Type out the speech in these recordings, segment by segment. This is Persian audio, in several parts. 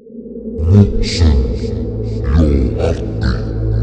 محسن یا حقی.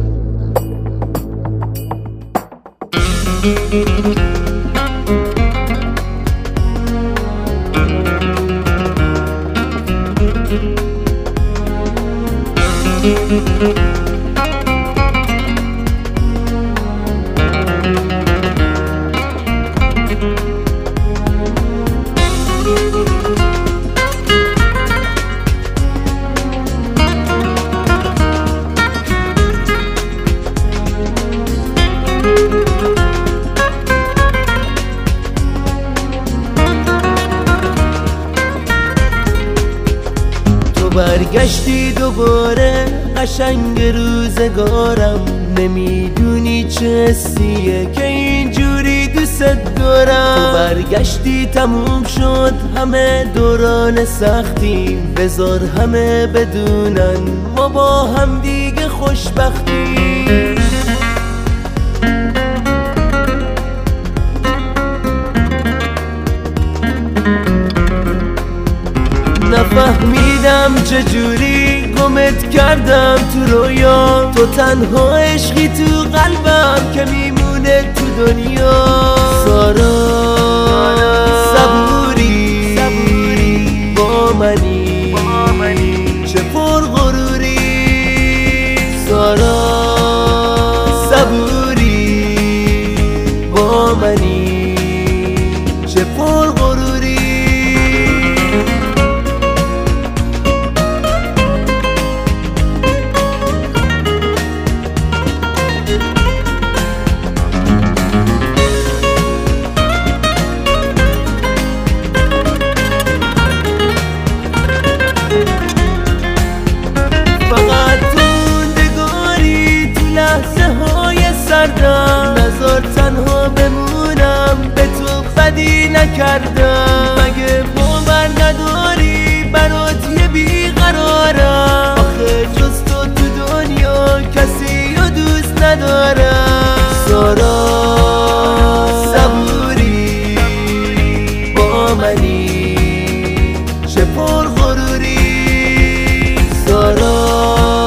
برگشتی دوباره قشنگ روزگارم، نمیدونی چه حسیه که اینجوری دوست دارم. تو برگشتی تموم شد همه دوران سختیم، بذار همه بدونن ما با هم دیگه خوشبختیم. نفهمیدم چجوری گمت کردم تو رویا، تو تنها عشقی تو قلبم که میمونه تو دنیا. سارا صبوری با منی چه پرغروری. سارا صبوری با منی چه پرغروری. نذار تنها بمونم، به تو بدی نکردم. مگه باور نداری برات یه بیقرارم؟ آخه جز تو دنیا کسی رو دوست ندارم. سارا صبوری با منی چه پرغروری. سارا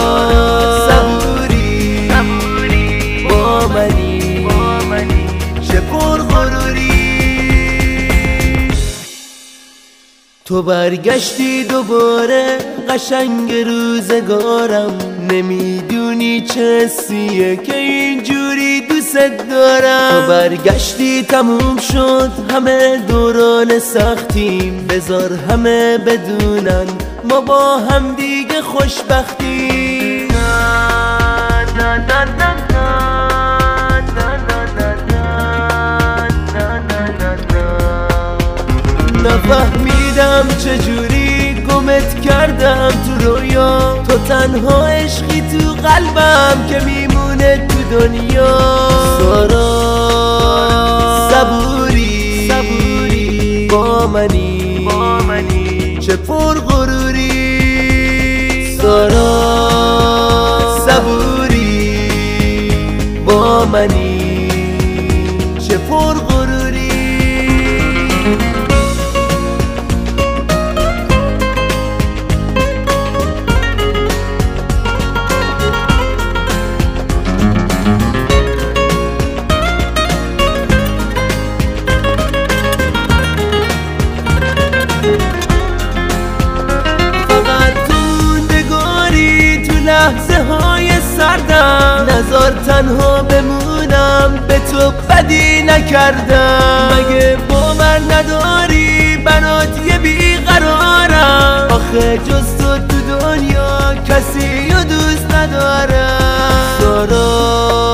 تو برگشتی دوباره قشنگ روزگارم، نمیدونی چه حسیه که اینجوری دوست دارم. تو برگشتی تموم شد همه دوران سختیم، بذار همه بدونن ما با هم دیگه خوشبختیم. نفهمیدم چجوری گمت کردم تو رویا، تو تنها عشقی تو قلبم که میمونه تو دنیا. سارا صبوری با منی چه پرغروری. سارا صبوری با منی چه پرغروری. لحظه های سردم نذار تنها بمونم، به تو بدی نکردم. مگه باور نداری برات یه بیقرارم؟ آخه جز تو دنیا کسی رو دوست ندارم. سارا